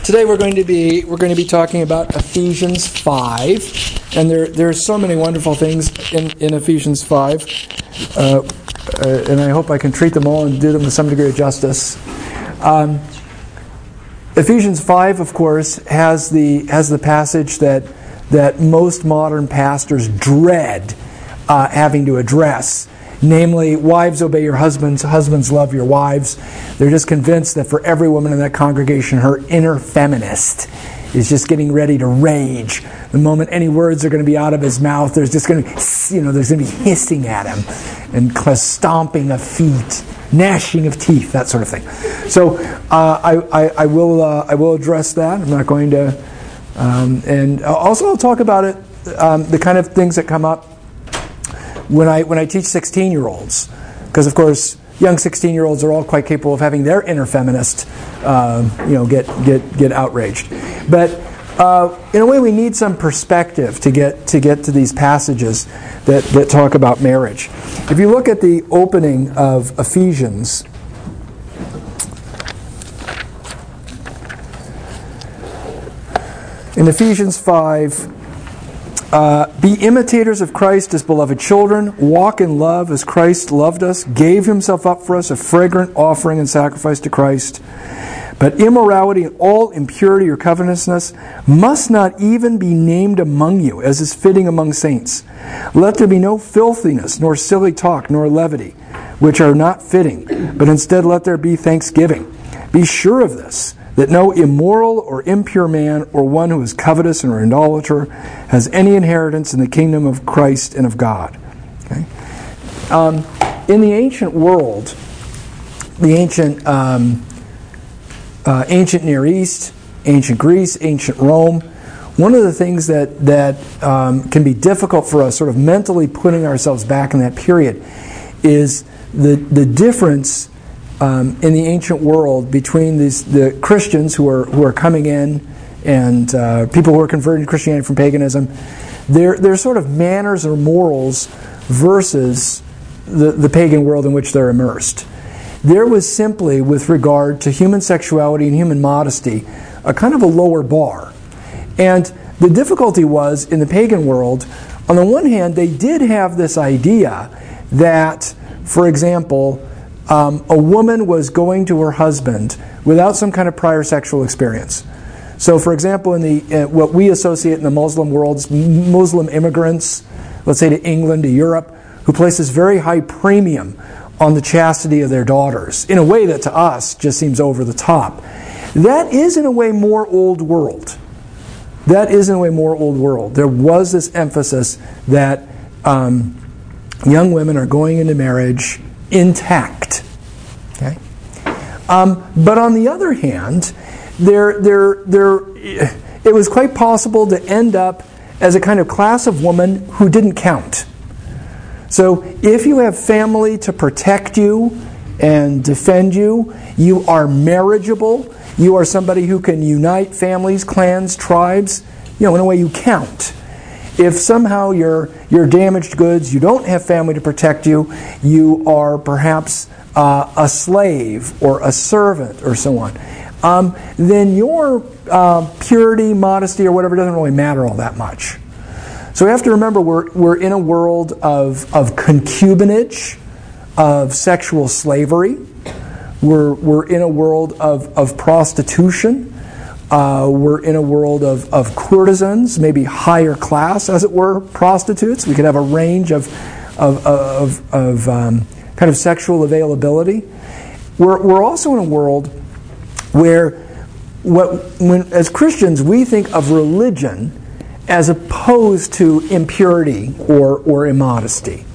Today we're going to be talking about Ephesians 5, and there are so many wonderful things in Ephesians 5, and I hope I can treat them all and do them with some degree of justice. Ephesians 5, of course, has the passage that most modern pastors dread having to address. Namely, wives, obey your husbands, husbands, love your wives. They're just convinced that for every woman in that congregation, her inner feminist is just getting ready to rage. The moment any words are going to be out of his mouth, there's just going to be, there's going to be hissing at him and stomping of feet, gnashing of teeth, that sort of thing. So I will address that. I'm not going to, and also I'll talk about it, the kind of things that come up when I teach 16-year-olds, because of course young 16-year-olds are all quite capable of having their inner feminist, get outraged. But in a way, we need some perspective to get to these passages that talk about marriage. If you look at the opening of Ephesians, in Ephesians 5. Be imitators of Christ as beloved children. Walk in love as Christ loved us, gave himself up for us, a fragrant offering and sacrifice to Christ. But immorality and all impurity or covetousness must not even be named among you, as is fitting among saints. Let there be no filthiness, nor silly talk, nor levity, which are not fitting, but instead let there be thanksgiving. Be sure of this, that no immoral or impure man or one who is covetous or an idolater has any inheritance in the kingdom of Christ and of God. Okay? In the ancient world, the ancient Near East, ancient Greece, ancient Rome, one of the things that can be difficult for us, sort of mentally putting ourselves back in that period, is the difference in the ancient world between the Christians who are coming in and people who are converting to Christianity from paganism, their sort of manners or morals versus the pagan world in which they're immersed. There was simply, with regard to human sexuality and human modesty, a kind of a lower bar. And the difficulty was, in the pagan world, on the one hand, they did have this idea that, for example, a woman was going to her husband without some kind of prior sexual experience. So, for example, in what we associate in the Muslim world, Muslim immigrants, let's say to England, to Europe, who place this very high premium on the chastity of their daughters, in a way that to us just seems over the top. That is, in a way, more old world. There was this emphasis that young women are going into marriage intact. Okay? But on the other hand, it was quite possible to end up as a kind of class of woman who didn't count. So if you have family to protect you and defend you, you are marriageable, you are somebody who can unite families, clans, tribes, in a way you count. If somehow you're damaged goods, you don't have family to protect you, you are perhaps a slave or a servant or so on, then your purity, modesty, or whatever doesn't really matter all that much. So we have to remember we're in a world of concubinage, of sexual slavery. We're in a world of prostitution. We're in a world of courtesans, maybe higher class, as it were, prostitutes. We could have a range of kind of sexual availability. We're also in a world where, as Christians, we think of religion as opposed to impurity or immodesty.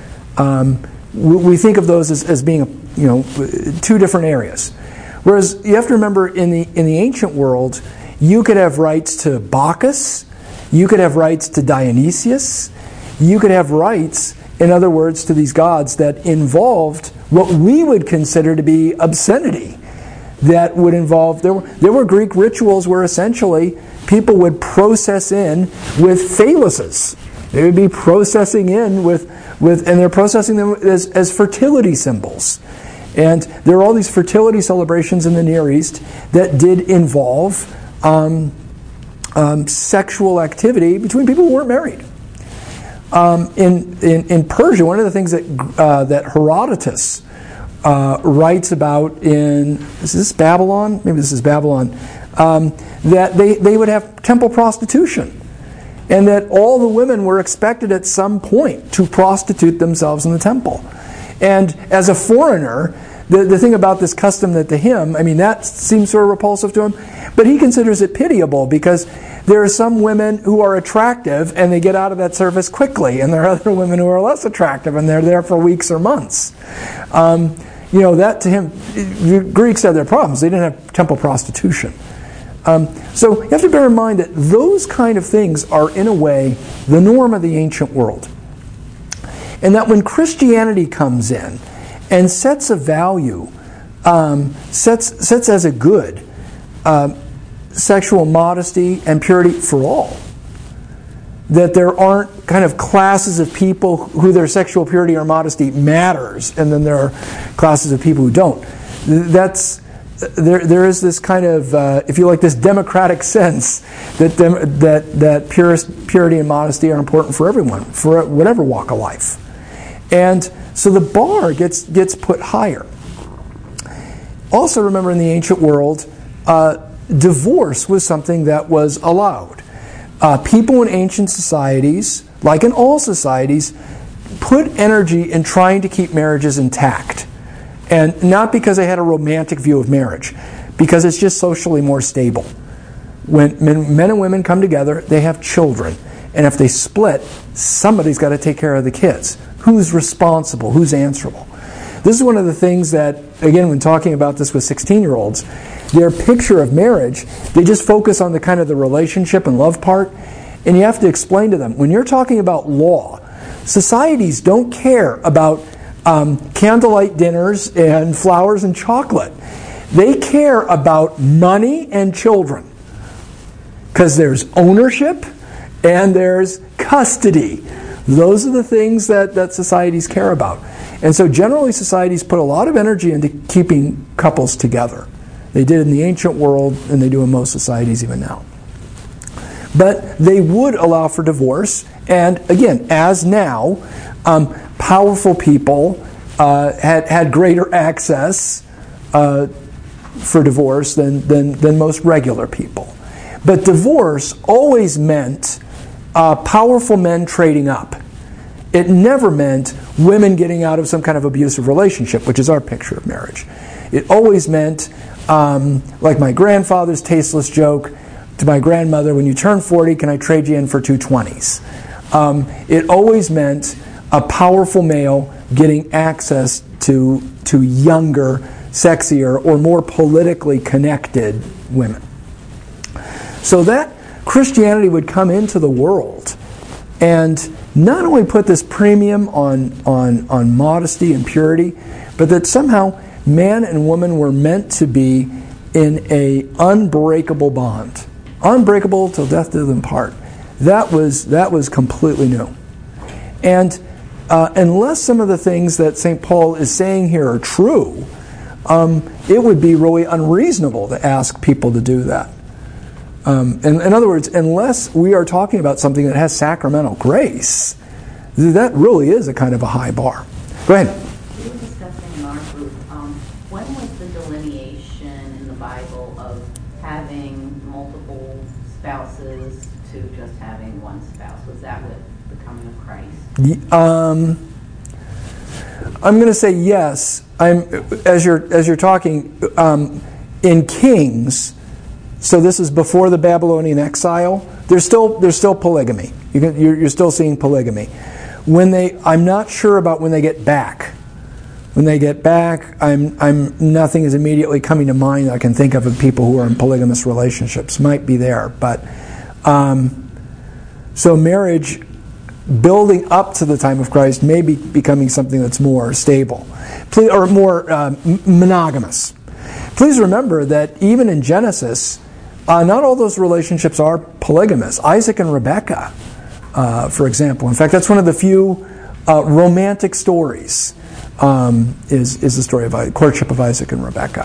We think of those as being two different areas. Whereas you have to remember, in the ancient world, you could have rights to Bacchus, you could have rights to Dionysius, you could have rights, in other words, to these gods that involved what we would consider to be obscenity. That would involve, there were Greek rituals where essentially people would process in with phalluses. They would be processing in with and they're processing them as fertility symbols. And there are all these fertility celebrations in the Near East that did involve sexual activity between people who weren't married. In Persia, one of the things that Herodotus writes about is this Babylon? Maybe this is Babylon. That they would have temple prostitution, and that all the women were expected at some point to prostitute themselves in the temple. And as a foreigner, the thing about this custom that to him, that seems sort of repulsive to him, but he considers it pitiable because there are some women who are attractive and they get out of that service quickly, and there are other women who are less attractive and they're there for weeks or months. That to him, the Greeks had their problems. They didn't have temple prostitution. So you have to bear in mind that those kind of things are, in a way, the norm of the ancient world. And that when Christianity comes in and sets a value, sets as a good, sexual modesty and purity for all, that there aren't kind of classes of people who their sexual purity or modesty matters, and then there are classes of people who don't. There is this kind of, if you like, this democratic sense that purity and modesty are important for everyone, for whatever walk of life. And so the bar gets put higher. Also remember, in the ancient world, divorce was something that was allowed. People in ancient societies, like in all societies, put energy in trying to keep marriages intact. And not because they had a romantic view of marriage, because it's just socially more stable. When men and women come together, they have children. And if they split, somebody's got to take care of the kids. Who's responsible? Who's answerable? This is one of the things that, again, when talking about this with 16-year-olds, their picture of marriage, they just focus on the kind of the relationship and love part. And you have to explain to them, when you're talking about law, societies don't care about candlelight dinners and flowers and chocolate. They care about money and children. Because there's ownership and there's custody. Those are the things that societies care about. And so generally societies put a lot of energy into keeping couples together. They did in the ancient world, and they do in most societies even now. But they would allow for divorce, and again, as now, powerful people had greater access for divorce than most regular people. But divorce always meant powerful men trading up. It never meant women getting out of some kind of abusive relationship, which is our picture of marriage. It always meant, like my grandfather's tasteless joke to my grandmother, when you turn 40, can I trade you in for 2 20s? It always meant a powerful male getting access to younger, sexier, or more politically connected women. So that Christianity would come into the world and not only put this premium on modesty and purity, but that somehow man and woman were meant to be in a unbreakable bond. Unbreakable till death do them part. That was completely new. And unless some of the things that St. Paul is saying here are true, it would be really unreasonable to ask people to do that. In other words, unless we are talking about something that has sacramental grace, that really is a kind of a high bar. Go ahead. We were discussing in our group, when was the delineation in the Bible of having multiple spouses to just having one spouse? Was that with the coming of Christ? I'm going to say yes. As you're talking in Kings. So this is before the Babylonian exile. There's still polygamy. You're still seeing polygamy. I'm not sure about when they get back. When they get back, nothing is immediately coming to mind that I can think of people who are in polygamous relationships. Might be there, but so marriage, building up to the time of Christ, may be becoming something that's more stable, or more monogamous. Please remember that even in Genesis, not all those relationships are polygamous. Isaac and Rebekah, for example. In fact, that's one of the few romantic stories, is the story of courtship of Isaac and Rebekah.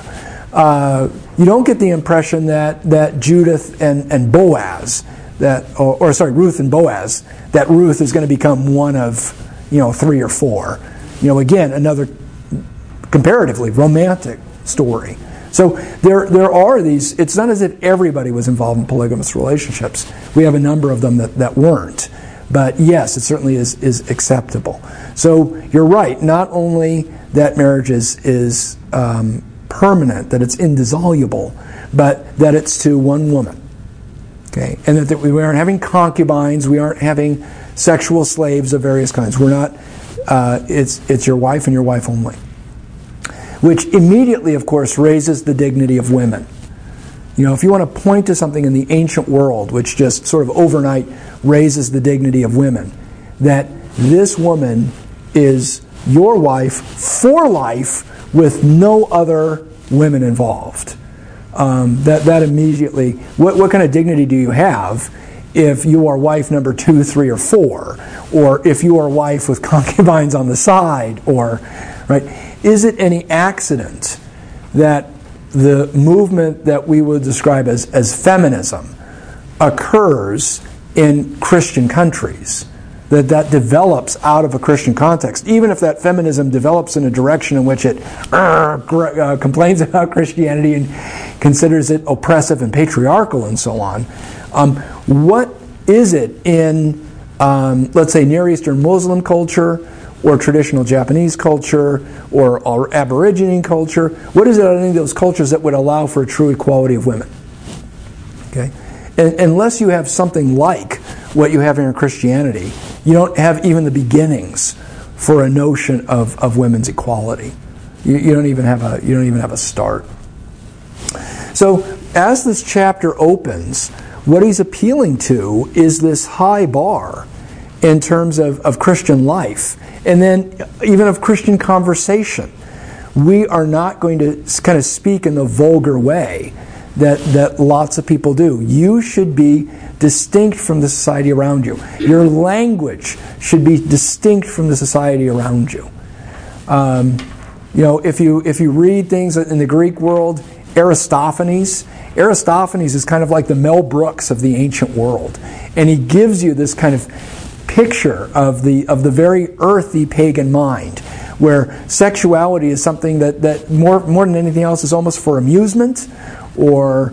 You don't get the impression that Judith and Boaz, Ruth and Boaz, that Ruth is going to become one of 3 or 4. Again, another comparatively romantic story. So there are these. It's not as if everybody was involved in polygamous relationships. We have a number of them that weren't. But yes, it certainly is acceptable. So you're right. Not only that marriage is permanent, that it's indissoluble, but that it's to one woman. Okay, and that we aren't having concubines. We aren't having sexual slaves of various kinds. We're not. It's your wife and your wife only. Which immediately, of course, raises the dignity of women. If you want to point to something in the ancient world which just sort of overnight raises the dignity of women, that this woman is your wife for life with no other women involved. That immediately, what kind of dignity do you have if you are wife number 2, 3, or 4, or if you are wife with concubines on the side, or right? Is it any accident that the movement that we would describe as feminism occurs in Christian countries? That develops out of a Christian context, even if that feminism develops in a direction in which it complains about Christianity and considers it oppressive and patriarchal and so on. What is it in, let's say, Near Eastern Muslim culture, or traditional Japanese culture, or Aborigine culture? What is it in any of those cultures that would allow for a true equality of women? Okay, and unless you have something like what you have here in Christianity, you don't have even the beginnings for a notion of women's equality. You don't even have a start. So as this chapter opens, what he's appealing to is this high bar in terms of Christian life, and then even of Christian conversation. We are not going to kind of speak in the vulgar way that lots of people do. You should be distinct from the society around you. Your language should be distinct from the society around you. If you read things in the Greek world, Aristophanes is kind of like the Mel Brooks of the ancient world, and he gives you this kind of picture of the very earthy pagan mind, where sexuality is something that more than anything else is almost for amusement, or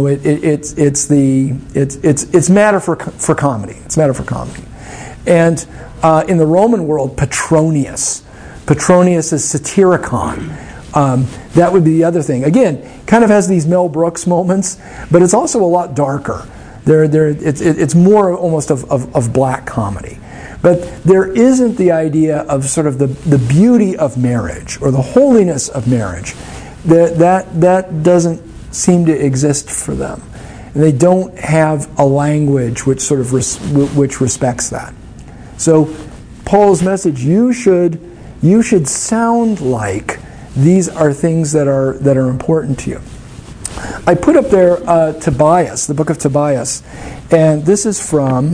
it's matter for comedy. It's matter for comedy. And in the Roman world, Petronius is Satyricon. That would be the other thing. Again, kind of has these Mel Brooks moments, but it's also a lot darker. It's more almost of black comedy. But there isn't the idea of sort of the beauty of marriage or the holiness of marriage. That doesn't seem to exist for them. And they don't have a language which sort of which respects that. So Paul's message, you should sound like these are things that are important to you. I put up there Tobias, the book of Tobias, and this is from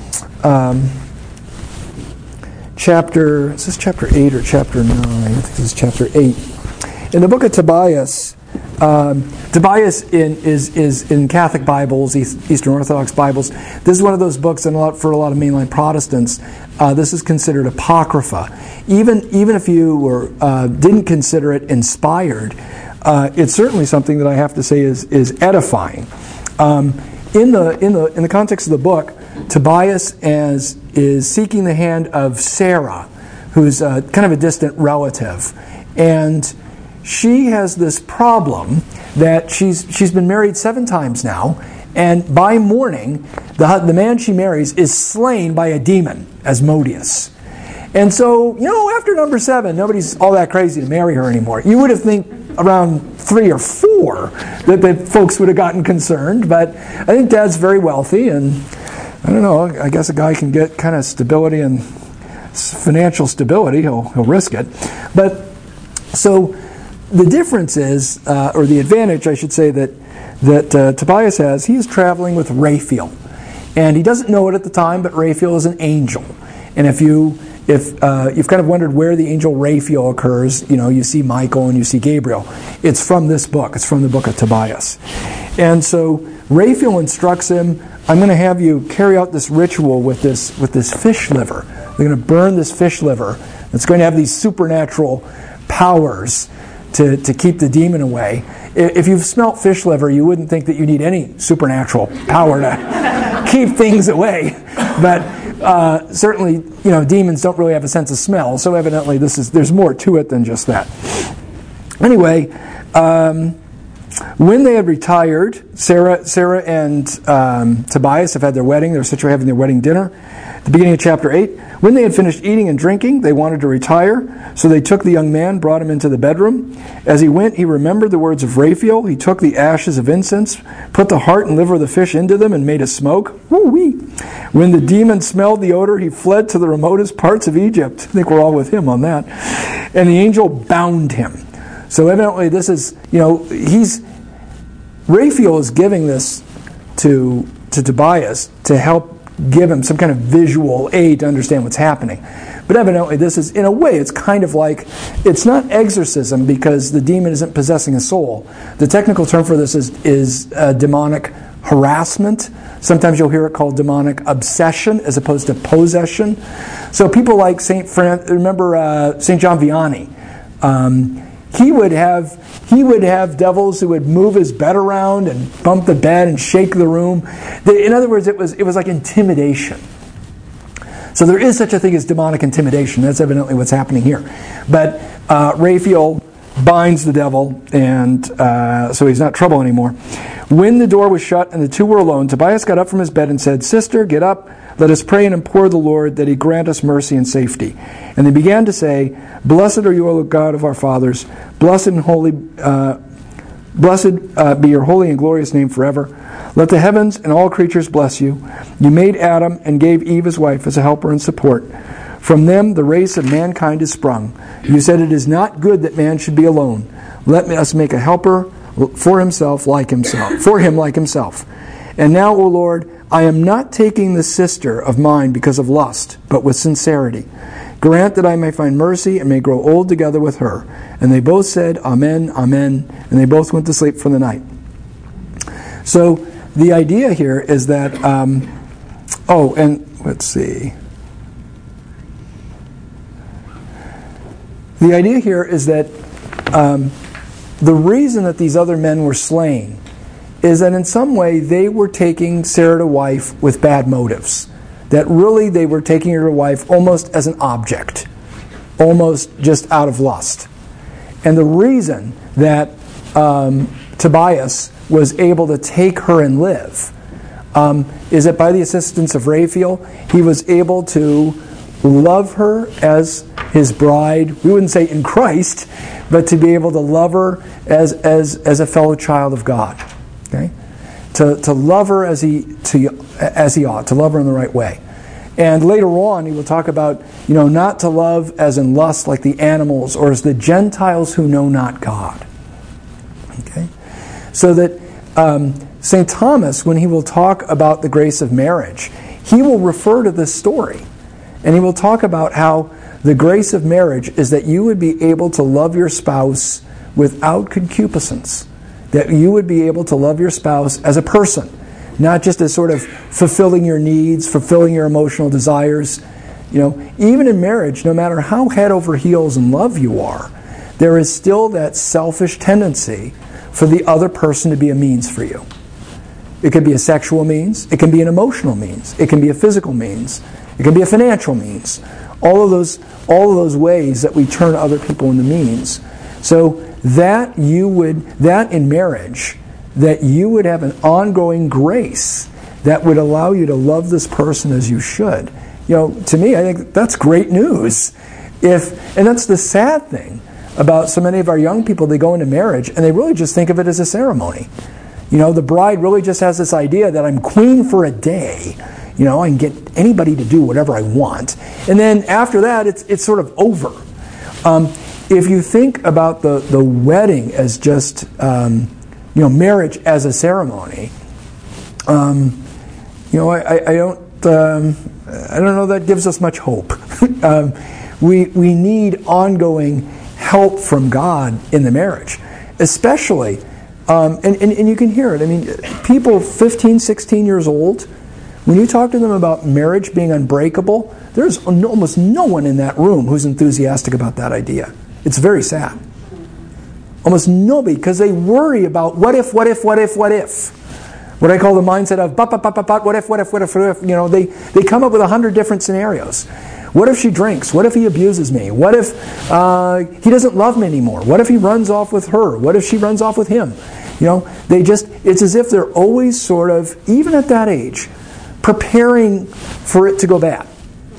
chapter 8 or chapter 9? I think this is chapter 8. In the book of Tobias, Tobias is in Catholic Bibles, Eastern Orthodox Bibles. This is one of those books, and for a lot of mainline Protestants, this is considered apocrypha. Even if you didn't consider it inspired, it's certainly something that I have to say is edifying. In the context of the book, Tobias is seeking the hand of Sarah, who's kind of a distant relative, and she has this problem that she's been married 7 times now, and by morning, the man she marries is slain by a demon, Asmodeus. And so, after number 7, nobody's all that crazy to marry her anymore. You would have think around 3 or 4 that folks would have gotten concerned, but I think Dad's very wealthy, and I don't know, I guess a guy can get kind of stability and financial stability, he'll risk it. But so the difference is, or the advantage, I should say, that Tobias has, he is traveling with Raphael. And he doesn't know it at the time, but Raphael is an angel. And if you if you've kind of wondered where the angel Raphael occurs, you see Michael and you see Gabriel. It's from this book. It's from the book of Tobias. And so Raphael instructs him, I'm going to have you carry out this ritual with this fish liver. They're going to burn this fish liver. It's going to have these supernatural powers to keep the demon away. If you've smelt fish liver, you wouldn't think that you need any supernatural power to keep things away. But certainly, demons don't really have a sense of smell. So evidently, there's more to it than just that. Anyway, when they had retired, Sarah and Tobias have had their wedding. They're situated having their wedding dinner. At the beginning of chapter 8, when they had finished eating and drinking, they wanted to retire. So they took the young man, brought him into the bedroom. As he went, he remembered the words of Raphael. He took the ashes of incense, put the heart and liver of the fish into them, and made a smoke. Woo-wee. When the demon smelled the odor, he fled to the remotest parts of Egypt. I think we're all with him on that. And the angel bound him. So evidently this is, Raphael is giving this to Tobias to help give him some kind of visual aid to understand what's happening. But evidently this is, in a way, it's kind of like, it's not exorcism because the demon isn't possessing a soul. The technical term for this is demonic harassment. Sometimes you'll hear it called demonic obsession as opposed to possession. So people like St. John Vianney. He would have devils who would move his bed around and bump the bed and shake the room. In other words, it was like intimidation. So there is such a thing as demonic intimidation. That's evidently what's happening here. But Raphael binds the devil, and so he's not trouble anymore. When the door was shut and the two were alone, Tobias got up from his bed and said, "Sister, get up. Let us pray and implore the Lord that He grant us mercy and safety." And they began to say, "Blessed are you, O God of our fathers. Blessed be your holy and glorious name forever. Let the heavens and all creatures bless you. You made Adam and gave Eve his wife as a helper and support. From them the race of mankind is sprung. You said it is not good that man should be alone. Let us make a helper for him like himself. And now, O Lord, I am not taking the sister of mine because of lust, but with sincerity. Grant that I may find mercy and may grow old together with her." And they both said, "Amen, amen," and they both went to sleep for the night. So the idea here is that, let's see. The idea here is that the reason that these other men were slain is that in some way they were taking Sarah to wife with bad motives. That really they were taking her to wife almost as an object, almost just out of lust. And the reason that Tobias was able to take her and live is that by the assistance of Raphael, he was able to love her as his bride. We wouldn't say in Christ, but to be able to love her as a fellow child of God. Okay, to love her as he ought, to love her in the right way. And later on, he will talk about, not to love as in lust like the animals or as the Gentiles who know not God. Okay, so that St. Thomas, when he will talk about the grace of marriage, he will refer to this story, and he will talk about how the grace of marriage is that you would be able to love your spouse without concupiscence. That you would be able to love your spouse as a person, not just as sort of fulfilling your needs, fulfilling your emotional desires. Even in marriage, no matter how head over heels in love you are, there is still that selfish tendency for the other person to be a means for you. It could be a sexual means, it can be an emotional means, it can be a physical means, it can be a financial means. All of those ways that we turn other people into means. So that in marriage, that you would have an ongoing grace that would allow you to love this person as you should. To me, I think that's great news. And that's the sad thing about so many of our young people. They go into marriage and they really just think of it as a ceremony. The bride really just has this idea that I'm queen for a day. I can get anybody to do whatever I want. And then after that, it's sort of over. If you think about the wedding as just, marriage as a ceremony, I don't I don't know that gives us much hope. We need ongoing help from God in the marriage, especially, and you can hear it. I mean, people 15, 16 years old, when you talk to them about marriage being unbreakable, there's almost no one in that room who's enthusiastic about that idea. It's very sad. Almost nobody, because they worry about what if. What I call the mindset of but, what if. You know, they come up with 100 different scenarios. What if she drinks? What if he abuses me? What if he doesn't love me anymore? What if he runs off with her? What if she runs off with him? You know, it's as if they're always sort of, even at that age, preparing for it to go bad.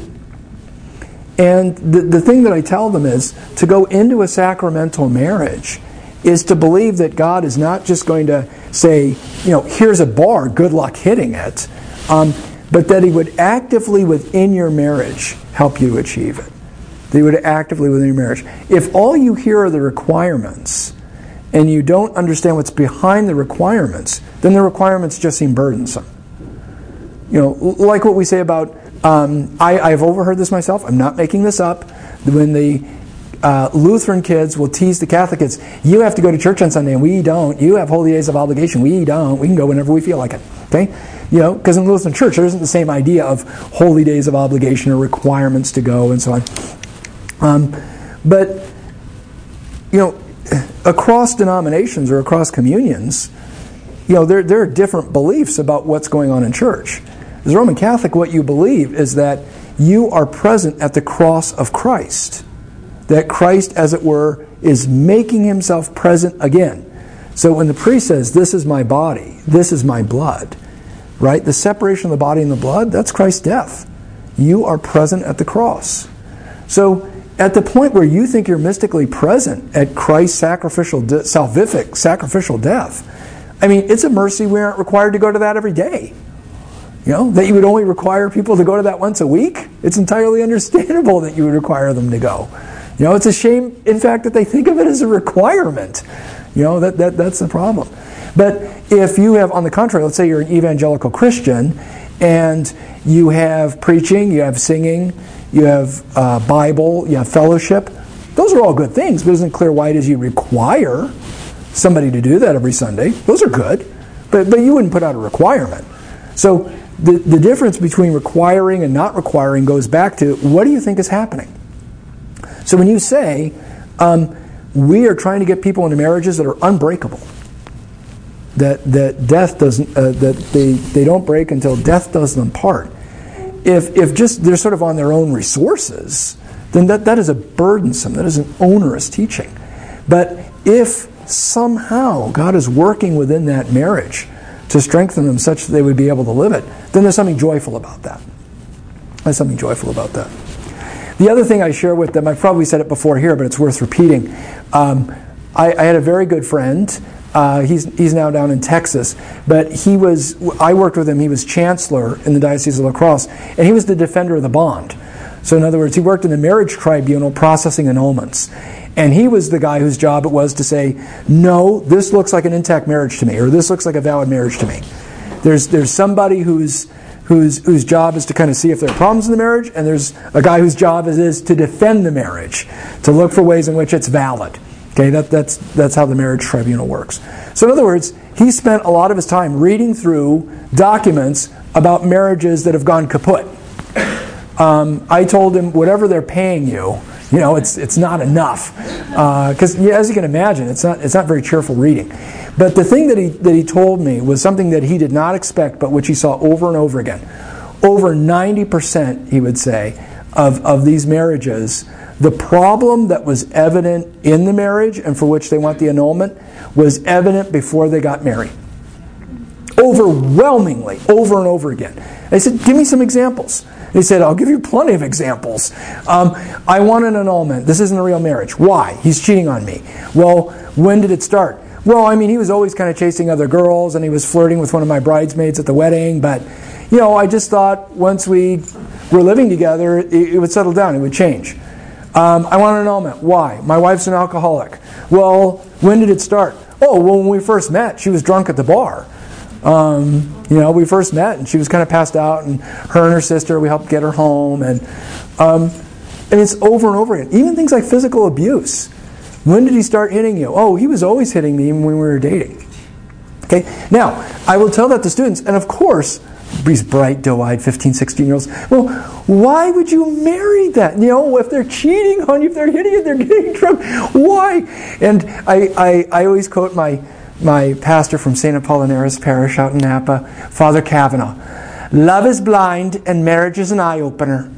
And the thing that I tell them is to go into a sacramental marriage is to believe that God is not just going to say, you know, here's a bar, good luck hitting it, but that He would actively within your marriage help you achieve it. That He would actively within your marriage. If all you hear are the requirements and you don't understand what's behind the requirements, then the requirements just seem burdensome. You know, like what we say about, I've overheard this myself, I'm not making this up, when the Lutheran kids will tease the Catholic kids, you have to go to church on Sunday and we don't. You have holy days of obligation, we don't. We can go whenever we feel like it. Okay? You know, because in the Lutheran church there isn't the same idea of holy days of obligation or requirements to go and so on. But, you know, across denominations or across communions, you know, there are different beliefs about what's going on in church. As a Roman Catholic, what you believe is that you are present at the cross of Christ. That Christ, as it were, is making Himself present again. So when the priest says, this is my body, this is my blood, right? The separation of the body and the blood, that's Christ's death. You are present at the cross. So at the point where you think you're mystically present at Christ's salvific sacrificial death, I mean, it's a mercy we aren't required to go to that every day. You know, that you would only require people to go to that once a week. It's entirely understandable that you would require them to go. You know, it's a shame, in fact, that they think of it as a requirement. You know, that's the problem. But if you have, on the contrary, let's say you're an evangelical Christian, and you have preaching, you have singing, you have Bible, you have fellowship, those are all good things, but it isn't clear why it is you require somebody to do that every Sunday. Those are good, but you wouldn't put out a requirement. So the difference between requiring and not requiring goes back to, what do you think is happening? So when you say, we are trying to get people into marriages that are unbreakable, that death doesn't, that they don't break until death does them part. If just they're sort of on their own resources, then that is a burdensome, that is an onerous teaching. But if somehow God is working within that marriage to strengthen them such that they would be able to live it, then there's something joyful about that. There's something joyful about that. The other thing I share with them, I've probably said it before here, but it's worth repeating. I had a very good friend. He's now down in Texas, but I worked with him. He was chancellor in the Diocese of La Crosse, and he was the defender of the bond. So in other words, he worked in the marriage tribunal processing annulments. And he was the guy whose job it was to say, no, this looks like an intact marriage to me, or this looks like a valid marriage to me. There's somebody whose job is to kind of see if there are problems in the marriage, and there's a guy whose job is to defend the marriage, to look for ways in which it's valid. Okay, that's how the marriage tribunal works. So in other words, he spent a lot of his time reading through documents about marriages that have gone kaput. I told him, whatever they're paying you, you know, it's not enough, because as you can imagine, it's not very cheerful reading. But the thing that he told me was something that he did not expect, but which he saw over and over again. Over 90%, he would say, of these marriages, the problem that was evident in the marriage and for which they want the annulment was evident before they got married. Overwhelmingly, over and over again. I said, give me some examples. He said, I'll give you plenty of examples. I want an annulment. This isn't a real marriage. Why? He's cheating on me. Well, when did it start? Well, I mean, he was always kind of chasing other girls, and he was flirting with one of my bridesmaids at the wedding, but, you know, I just thought once we were living together, it would settle down, it would change. I want an annulment. Why? My wife's an alcoholic. Well, when did it start? Oh, well, when we first met, she was drunk at the bar. We first met, and she was kind of passed out, and her sister, we helped get her home, and it's over and over again. Even things like physical abuse. When did he start hitting you? Oh, he was always hitting me even when we were dating. Okay. Now, I will tell that to students, and of course, these bright, doe-eyed 15, 16-year-olds, well, why would you marry that? If they're cheating on you, if they're hitting you, they're getting drunk, why? And I always quote my pastor from St. Apollinaris Parish out in Napa, Father Kavanaugh. Love is blind and marriage is an eye-opener.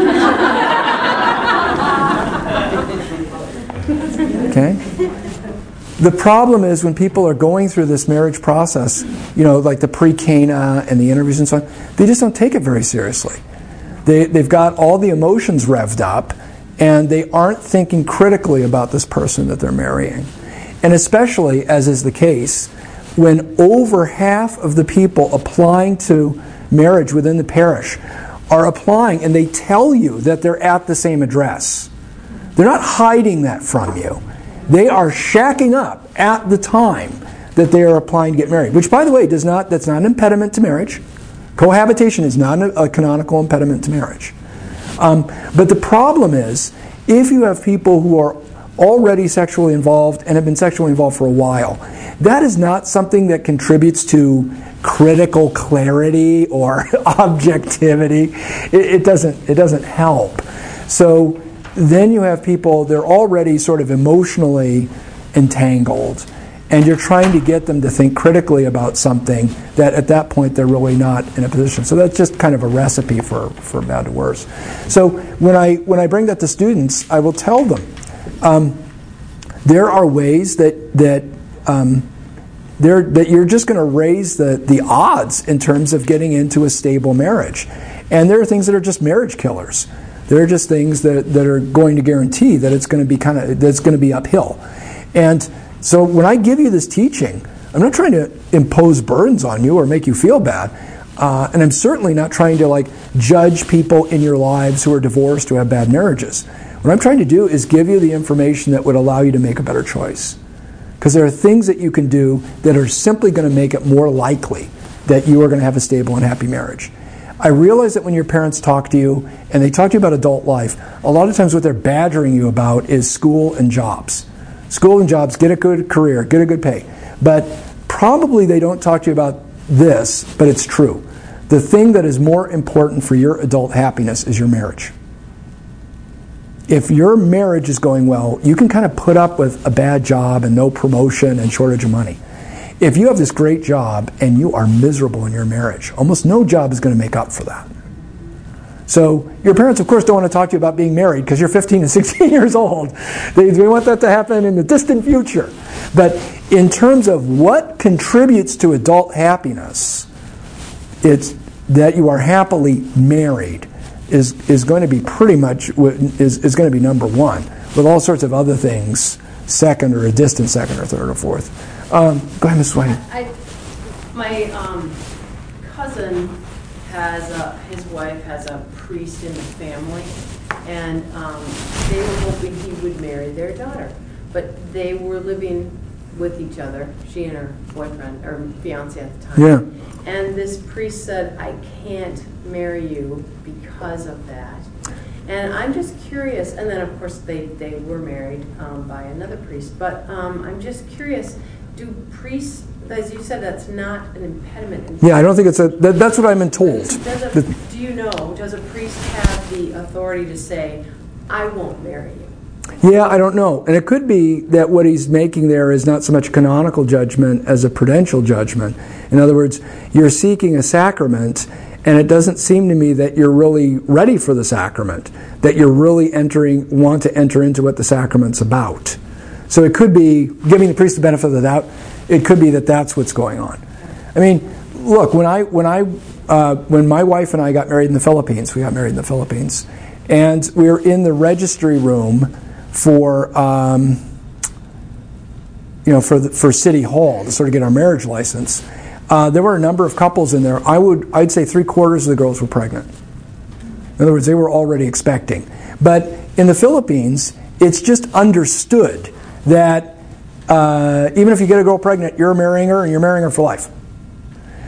Okay? The problem is when people are going through this marriage process, like the pre-Cana and the interviews and so on, they just don't take it very seriously. They've got all the emotions revved up, and they aren't thinking critically about this person that they're marrying. And especially, as is the case, when over half of the people applying to marriage within the parish are applying and they tell you that they're at the same address. They're not hiding that from you. They are shacking up at the time that they are applying to get married, which, by the way, that's not an impediment to marriage. Cohabitation is not a canonical impediment to marriage. But the problem is, if you have people who are already sexually involved and have been sexually involved for a while, that is not something that contributes to critical clarity or objectivity. It doesn't help. So then you have people, they're already sort of emotionally entangled, and you're trying to get them to think critically about something that at that point they're really not in a position. So that's just kind of a recipe for bad to worse. So when I bring that to students, I will tell them there are ways that you're just going to raise the odds in terms of getting into a stable marriage. And there are things that are just marriage killers. There are just things that are going to guarantee that it's going to be that's going to be uphill. And so when I give you this teaching, I'm not trying to impose burdens on you or make you feel bad. And I'm certainly not trying to judge people in your lives who are divorced, who have bad marriages. What I'm trying to do is give you the information that would allow you to make a better choice. Because there are things that you can do that are simply going to make it more likely that you are going to have a stable and happy marriage. I realize that when your parents talk to you, and they talk to you about adult life, a lot of times what they're badgering you about is school and jobs. School and jobs, get a good career, get a good pay. But probably they don't talk to you about this, but it's true. The thing that is more important for your adult happiness is your marriage. If your marriage is going well, you can kind of put up with a bad job and no promotion and shortage of money. If you have this great job and you are miserable in your marriage, almost no job is going to make up for that. So your parents, of course, don't want to talk to you about being married because you're 15 and 16 years old. They want that to happen in the distant future. But in terms of what contributes to adult happiness, it's that you are happily married is going to be pretty much is going to be number one, with all sorts of other things second or a distant second or third or fourth. Go ahead, Ms. White. My cousin his wife has a priest in the family, and they were hoping he would marry their daughter. But they were living with each other, she and her boyfriend, or fiance at the time. Yeah. And this priest said, I can't marry you because of that. And I'm just curious, and then of course they were married by another priest, but I'm just curious, do priests, as you said, that's not an impediment? Yeah, I don't think it's that's what I've been told. Do you know, does a priest have the authority to say, I won't marry you? Yeah, I don't know. And it could be that what he's making there is not so much a canonical judgment as a prudential judgment. In other words, you're seeking a sacrament, and it doesn't seem to me that you're really ready for the sacrament, that you're really want to enter into what the sacrament's about. So it could be, giving the priest the benefit of the doubt, it could be that that's what's going on. I mean, look, when my wife and I got married in the Philippines, we got married in the Philippines, and we were in the registry room for City Hall to sort of get our marriage license. There were a number of couples in there. I'd say 3/4 of the girls were pregnant. In other words, they were already expecting. But in the Philippines, it's just understood that even if you get a girl pregnant, you're marrying her and you're marrying her for life.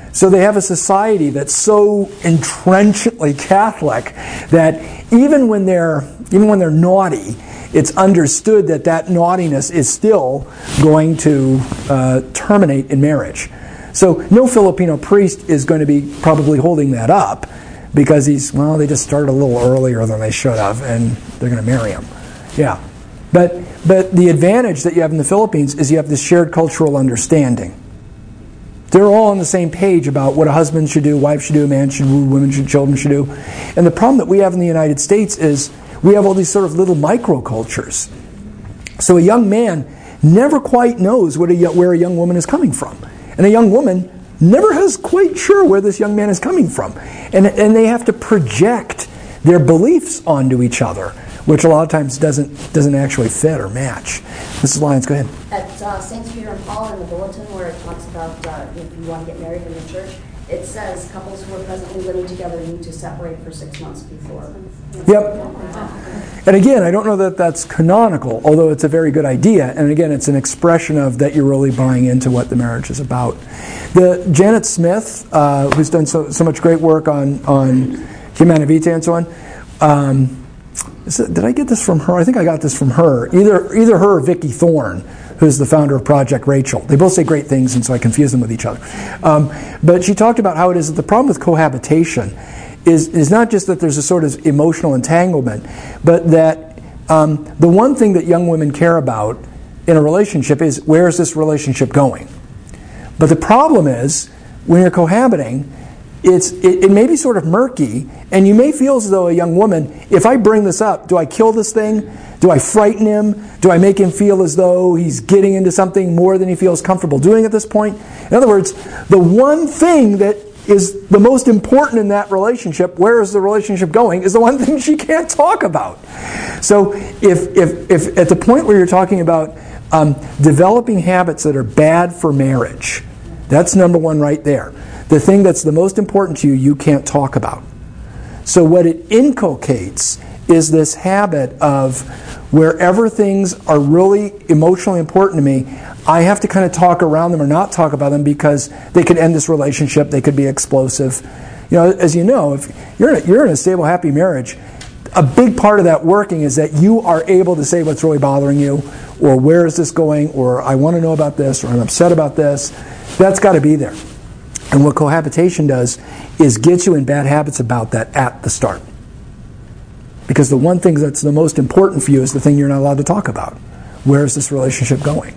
So they have a society that's so entrenchantly Catholic that even when they're naughty, it's understood that that naughtiness is still going to terminate in marriage. So no Filipino priest is going to be probably holding that up because they just started a little earlier than they should have, and they're going to marry him. Yeah. But the advantage that you have in the Philippines is you have this shared cultural understanding. They're all on the same page about what a husband should do, wife should do, a man should do, women should, children should do. And the problem that we have in the United States is we have all these sort of little microcultures. So a young man never quite knows where a young woman is coming from. And a young woman never is quite sure where this young man is coming from. And they have to project their beliefs onto each other, which a lot of times doesn't actually fit or match. Mrs. Lyons, go ahead. At St. Peter and Paul in the bulletin where it talks about if you want to get married in the church, it says couples who are presently living together need to separate for 6 months before. Yep. And again, I don't know that that's canonical, although it's a very good idea. And again, it's an expression of that you're really buying into what the marriage is about. The Janet Smith, who's done so much great work on Humanae Vitae and so on, did I get this from her? I think I got this from her. Either her or Vicki Thorne, who's the founder of Project Rachel. They both say great things, and so I confuse them with each other. But she talked about how it is that the problem with cohabitation is not just that there's a sort of emotional entanglement, but that the one thing that young women care about in a relationship is where is this relationship going? But the problem is, when you're cohabiting, it may be sort of murky, and you may feel as though a young woman, if I bring this up, do I kill this thing? Do I frighten him? Do I make him feel as though he's getting into something more than he feels comfortable doing at this point? In other words, the one thing that is the most important in that relationship, where is the relationship going, is the one thing she can't talk about. So if at the point where you're talking about developing habits that are bad for marriage, that's number one right there. The thing that's the most important to you, you can't talk about. So what it inculcates is this habit of wherever things are really emotionally important to me, I have to kind of talk around them or not talk about them because they could end this relationship, they could be explosive. As you know, if you're in a stable, happy marriage, a big part of that working is that you are able to say what's really bothering you, or where is this going, or I want to know about this, or I'm upset about this. That's got to be there. And what cohabitation does is get you in bad habits about that at the start. Because the one thing that's the most important for you is the thing you're not allowed to talk about. Where is this relationship going?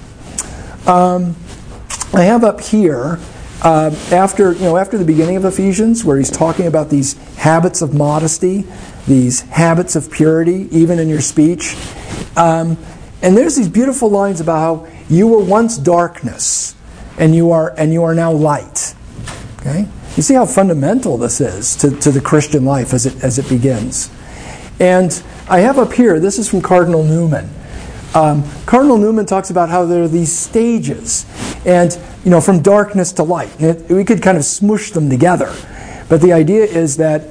I have up here, after the beginning of Ephesians, where he's talking about these habits of modesty, these habits of purity, even in your speech. And there's these beautiful lines about how you were once darkness, and you are now light. Okay? You see how fundamental this is to the Christian life as it begins. And I have up here, this is from Cardinal Newman. Cardinal Newman talks about how there are these stages, and from darkness to light. And we could kind of smush them together, but the idea is that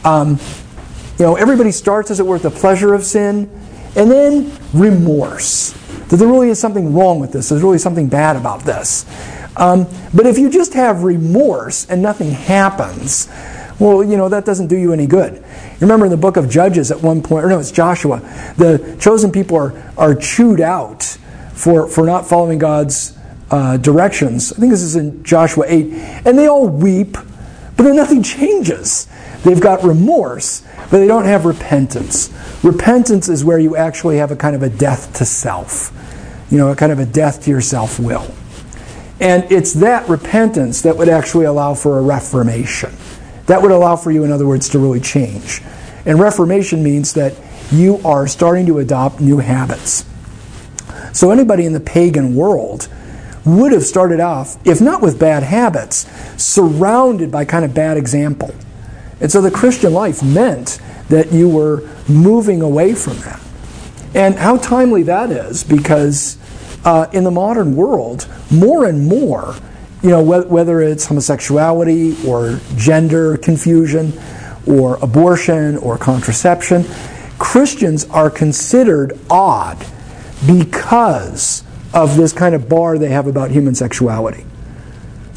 everybody starts, as it were, with the pleasure of sin, and then remorse. That there really is something wrong with this. There's really something bad about this. But if you just have remorse and nothing happens, well, that doesn't do you any good. You remember in the book of Judges at one point, it's Joshua, the chosen people are chewed out for not following God's directions. I think this is in Joshua 8. And they all weep, but then nothing changes. They've got remorse, but they don't have repentance. Repentance is where you actually have a kind of a death to self. A kind of a death to your self-will. And it's that repentance that would actually allow for a reformation. That would allow for you, in other words, to really change. And reformation means that you are starting to adopt new habits. So anybody in the pagan world would have started off, if not with bad habits, surrounded by kind of bad example. And so the Christian life meant that you were moving away from that. And how timely that is, because in the modern world, more and more, whether it's homosexuality or gender confusion or abortion or contraception, Christians are considered odd because of this kind of bar they have about human sexuality.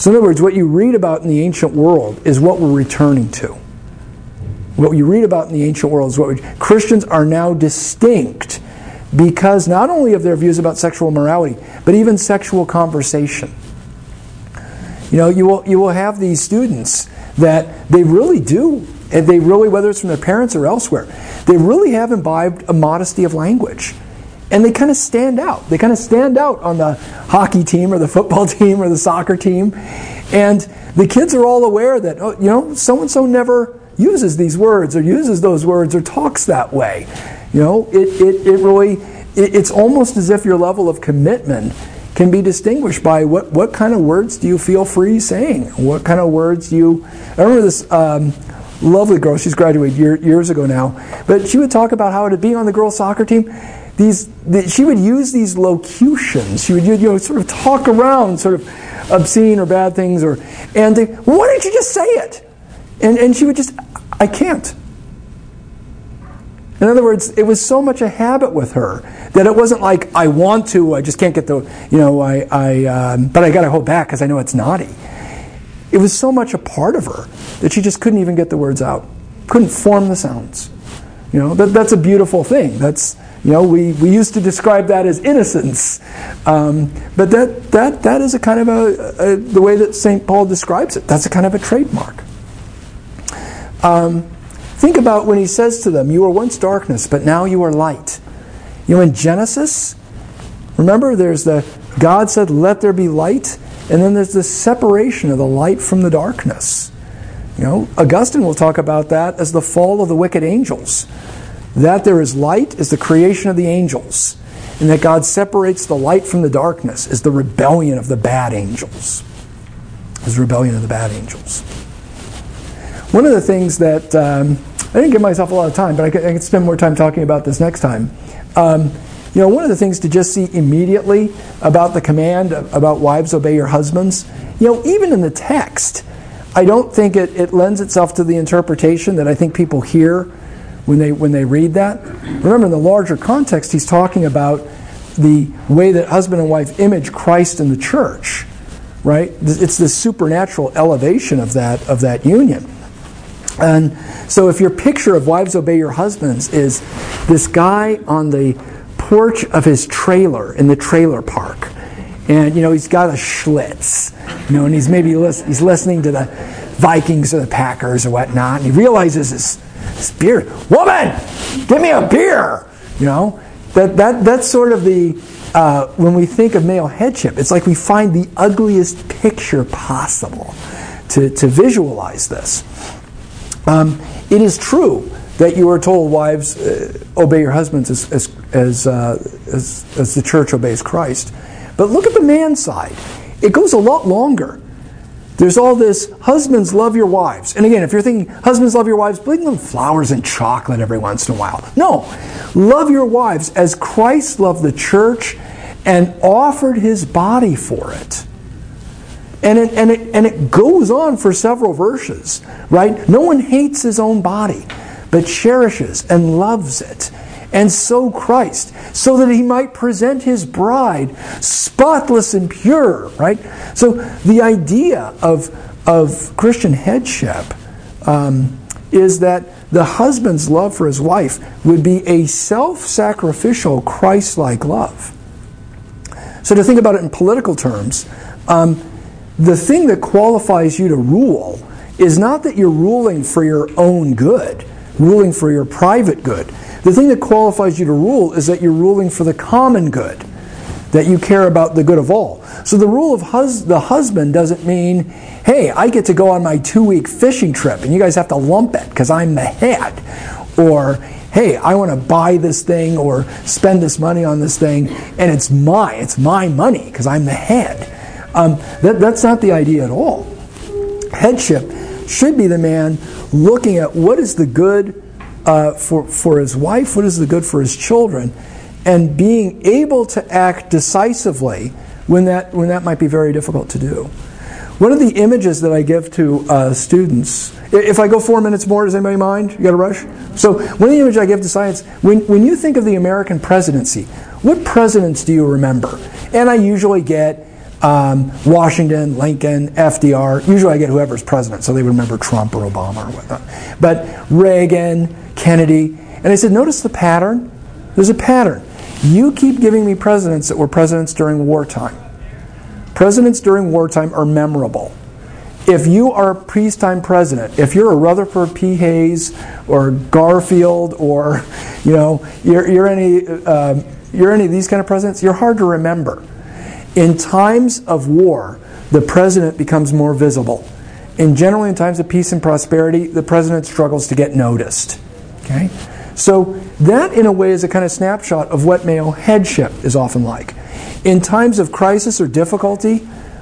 So in other words, what you read about in the ancient world is what we're returning to. What you read about in the ancient world is what Christians are now distinct because not only of their views about sexual morality, but even sexual conversation. You will have these students that they really do, and they really, whether it's from their parents or elsewhere, they really have imbibed a modesty of language. And they kind of stand out. They kind of stand out on the hockey team or the football team or the soccer team. And the kids are all aware that, so-and-so never uses these words or uses those words or talks that way. It's almost as if your level of commitment can be distinguished by what kind of words do you feel free saying? What kind of words do you... I remember this lovely girl, she's graduated years ago now, but she would talk about how to be on the girls' soccer team. She would use these locutions. She would sort of talk around sort of obscene or bad things, why don't you just say it? And she would just, I can't. In other words, it was so much a habit with her that it wasn't like, I want to, I just can't get the, but I got to hold back because I know it's naughty. It was so much a part of her that she just couldn't even get the words out, couldn't form the sounds. That's a beautiful thing. That's, we used to describe that as innocence, but that is a kind of the way that St. Paul describes it. That's a kind of a trademark. Think about when he says to them, you were once darkness, but now you are light. In Genesis, remember God said, let there be light, and then there's this separation of the light from the darkness. Augustine will talk about that as the fall of the wicked angels. That there is light is the creation of the angels, and that God separates the light from the darkness is the rebellion of the bad angels. One of the things that I didn't give myself a lot of time, but I can spend more time talking about this next time. One of the things to just see immediately about the command about wives obey your husbands, even in the text, I don't think it lends itself to the interpretation that I think people hear when they read that. Remember, in the larger context, he's talking about the way that husband and wife image Christ in the church, right? It's this supernatural elevation of that union. And so if your picture of wives obey your husbands is this guy on the porch of his trailer in the trailer park, and he's got a Schlitz, and he's he's listening to the Vikings or the Packers or whatnot, and he realizes this beer, woman, give me a beer, that's sort of the when we think of male headship, it's like we find the ugliest picture possible to visualize this. It is true that you are told, wives, obey your husbands as the church obeys Christ. But look at the man's side. It goes a lot longer. There's all this, husbands, love your wives. And again, if you're thinking, husbands, love your wives, bring them flowers and chocolate every once in a while. No. Love your wives as Christ loved the church and offered his body for it. And it goes on for several verses, right? No one hates his own body, but cherishes and loves it. And so Christ, so that he might present his bride spotless and pure, right? So the idea of Christian headship is that the husband's love for his wife would be a self-sacrificial, Christ-like love. So to think about it in political terms, the thing that qualifies you to rule is not that you're ruling for your own good, ruling for your private good. The thing that qualifies you to rule is that you're ruling for the common good, that you care about the good of all. So the rule of the husband doesn't mean, hey, I get to go on my 2-week fishing trip and you guys have to lump it because I'm the head. Or, hey, I want to buy this thing or spend this money on this thing and it's my money because I'm the head. That's not the idea at all. Headship should be the man looking at what is the good for his wife, what is the good for his children, and being able to act decisively when that might be very difficult to do. One of the images that I give to students, if I go 4 minutes more, does anybody mind? You got to rush? So one of the images I give to science, when you think of the American presidency, what presidents do you remember? And I usually get Washington, Lincoln, FDR. Usually I get whoever's president, so they remember Trump or Obama or whatnot. But Reagan, Kennedy. And I said, notice the pattern? There's a pattern. You keep giving me presidents that were presidents during wartime. Presidents during wartime are memorable. If you are a peacetime president, if you're a Rutherford P. Hayes or Garfield or you're any of these kind of presidents, you're hard to remember. In times of war, the president becomes more visible. And generally in times of peace and prosperity, the president struggles to get noticed. Okay? So that, in a way, is a kind of snapshot of what male headship is often like. In times of crisis or difficulty,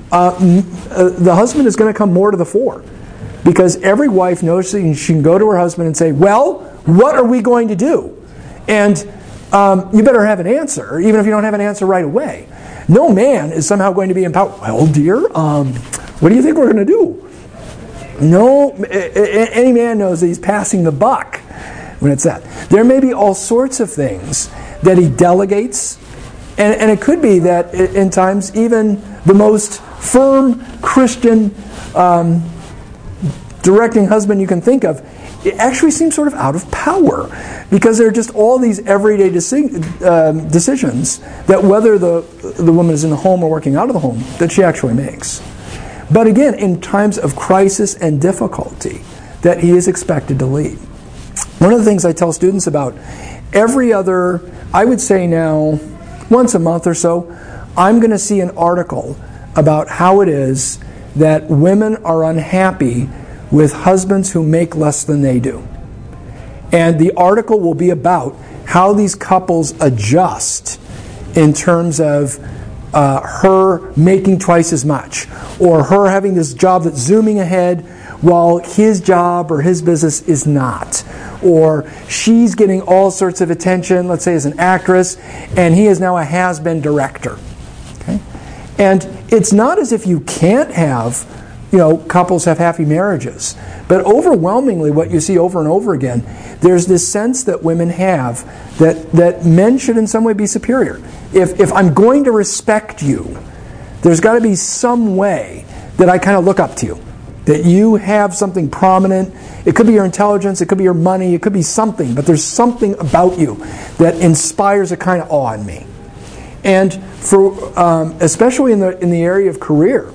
the husband is going to come more to the fore. Because every wife knows that she can go to her husband and say, well, what are we going to do? And you better have an answer, even if you don't have an answer right away. No man is somehow going to be empowered. Well, dear, what do you think we're going to do? No, any man knows that he's passing the buck when it's that. There may be all sorts of things that he delegates, and it could be that in times even the most firm Christian directing husband you can think of, it actually seems sort of out of power because there are just all these everyday decisions that whether the woman is in the home or working out of the home that she actually makes. But again, in times of crisis and difficulty, that he is expected to lead. One of the things I tell students about, every other, I would say now, once a month or so, I'm going to see an article about how it is that women are unhappy with husbands who make less than they do. And the article will be about how these couples adjust in terms of her making twice as much, or her having this job that's zooming ahead while his job or his business is not. Or she's getting all sorts of attention, let's say as an actress, and he is now a has-been director. Okay? And it's not as if you can't have, couples have happy marriages. But overwhelmingly what you see over and over again, there's this sense that women have that men should in some way be superior. If I'm going to respect you, there's got to be some way that I kind of look up to you. That you have something prominent. It could be your intelligence, it could be your money, it could be something, but there's something about you that inspires a kind of awe in me. And for especially in the area of career,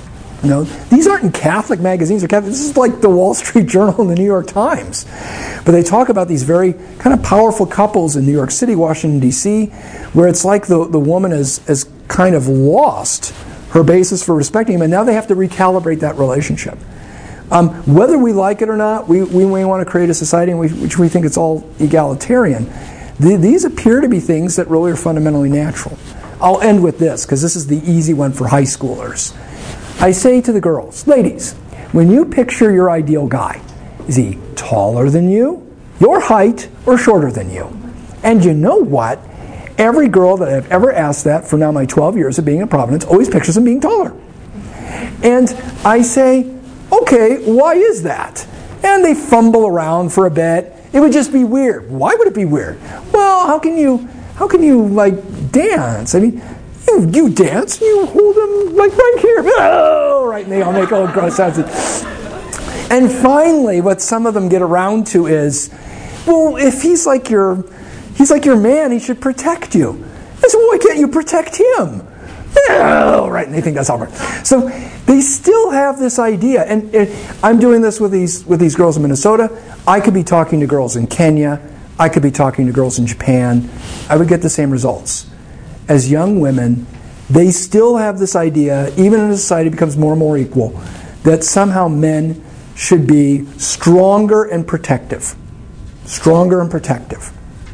these aren't in Catholic magazines or Catholic. This is like the Wall Street Journal and the New York Times. But they talk about these very kind of powerful couples in New York City, Washington, D.C., where it's like the woman has kind of lost her basis for respecting him, and now they have to recalibrate that relationship. Whether we like it or not, we may want to create a society in which we think it's all egalitarian. These appear to be things that really are fundamentally natural. I'll end with this, because this is the easy one for high schoolers. I say to the girls, ladies, when you picture your ideal guy, is he taller than you, your height, or shorter than you? And you know what? Every girl that I've ever asked that for now my 12 years of being in Providence always pictures him being taller. And I say, okay, why is that? And they fumble around for a bit. It would just be weird. Why would it be weird? Well, how can you like dance? I mean, you dance, you hold them like right here. Oh, right, and they all make all gross sounds. And finally, what some of them get around to is, well, if he's like your man, he should protect you. I said, well, why can't you protect him? Oh, right, and they think that's awkward. So they still have this idea, and I'm doing this with these girls in Minnesota. I could be talking to girls in Kenya. I could be talking to girls in Japan. I would get the same results. As young women, they still have this idea, even as society becomes more and more equal, that somehow men should be stronger and protective. Stronger and protective.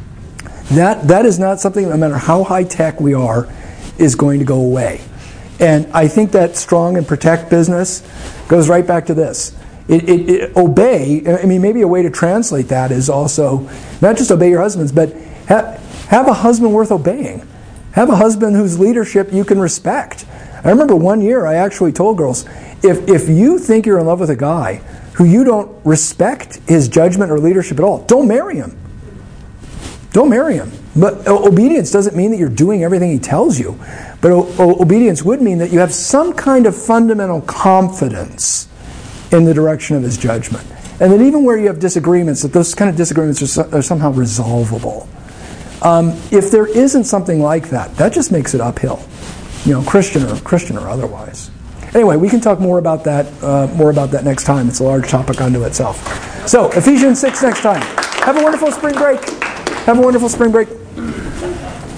That is not something, no matter how high-tech we are, is going to go away. And I think that strong and protect business goes right back to this. Obey, I mean, maybe a way to translate that is also, not just obey your husbands, but have a husband worth obeying. Have a husband whose leadership you can respect. I remember one year I actually told girls, if you think you're in love with a guy who you don't respect his judgment or leadership at all, don't marry him. Don't marry him. But obedience doesn't mean that you're doing everything he tells you. But obedience would mean that you have some kind of fundamental confidence in the direction of his judgment. And that even where you have disagreements, that those kind of disagreements are somehow resolvable. If there isn't something like that, that just makes it uphill. Christian or otherwise. Anyway, we can talk more about that next time. It's a large topic unto itself. So, Ephesians 6 next time. Have a wonderful spring break.